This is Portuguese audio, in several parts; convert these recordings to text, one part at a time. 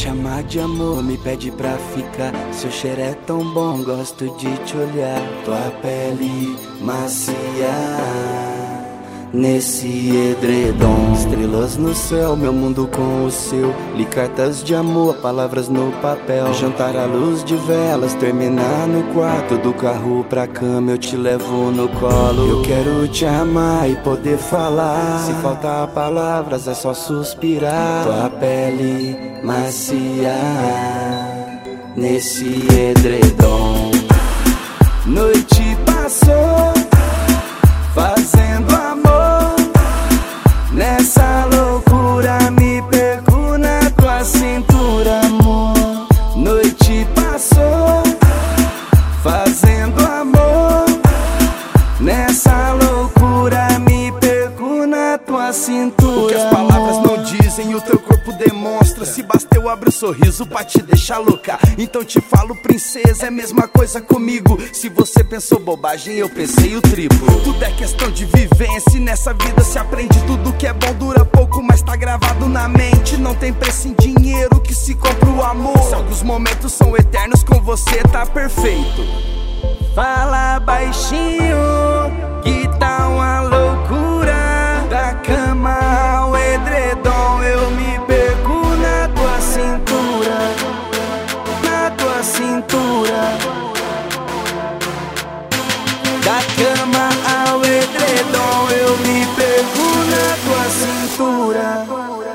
chamar de amor, me pede pra ficar. Seu cheiro é tão bom, gosto de te olhar. Tua pele macia nesse edredom, estrelas no céu, meu mundo com o seu. Li cartas de amor, palavras no papel. Jantar à luz de velas, terminar no quarto. Do carro pra cama eu te levo no colo. Eu quero te amar e poder falar. Se faltar palavras é só suspirar. Tua pele macia nesse edredom. Noite passou fazendo amor, nessa loucura me perco na tua cintura, amor. Noite passou fazendo amor, nessa loucura me perco na tua cintura. O que as palavras não dizem, o teu corpo demonstra. Se basta eu abro o sorriso pra te deixar louca. Então te falo, princesa, é a mesma coisa comigo. Se você pensou bobagem, eu pensei o triplo. Tudo é questão de vivência e nessa vida se aprende. Tudo que é bom dura pouco, mas tá gravado na mente. Não tem preço em dinheiro que se compra o amor. Se alguns momentos são eternos, com você tá perfeito. Fala baixinho, que tá uma loucura. Da cama ao edredom eu me perco na tua cintura, na tua cintura. Da cama ao edredom eu me perco na tua cintura.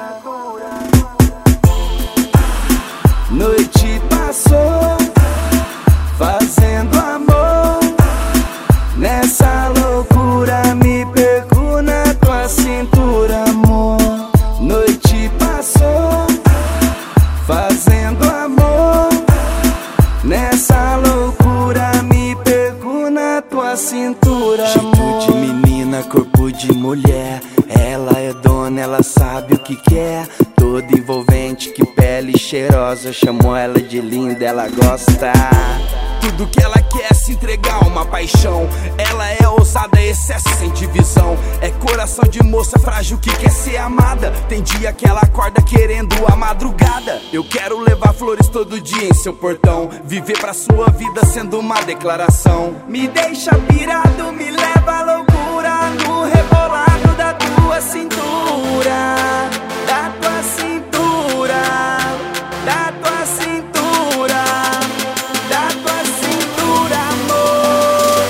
Noite passou fazendo amor, nessa loucura me perco na tua cintura, amor. Noite passou fazendo amor, nessa loucura me perco na tua cintura, amor. Jeito de menina, corpo de mulher. Ela é dona, ela sabe o que quer. Toda envolvente, que pele cheirosa. Chamo ela de linda, ela gosta. Tudo que ela quer é se entregar, uma paixão. Ela é ousada, excesso sem divisão. É coração de moça frágil que quer ser amada. Tem dia que ela acorda querendo a madrugada. Eu quero levar flores todo dia em seu portão. Viver pra sua vida sendo uma declaração. Me deixa pirado, me leva à loucura, no rebolado da tua cintura. Da tua cintura, da tua cintura, da tua cintura, amor.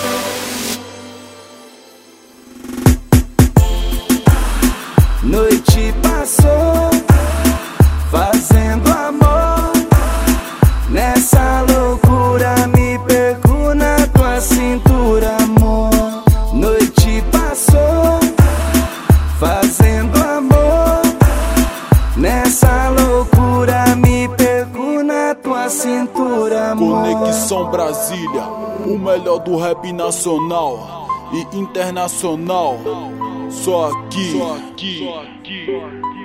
Noite passou fazendo amor, nessa loucura me perco na tua cintura, amor. Noite passou fazendo amor, nessa loucura me perco na tua cintura, amor. Conexão Brasília, o melhor do rap nacional e internacional. Só aqui.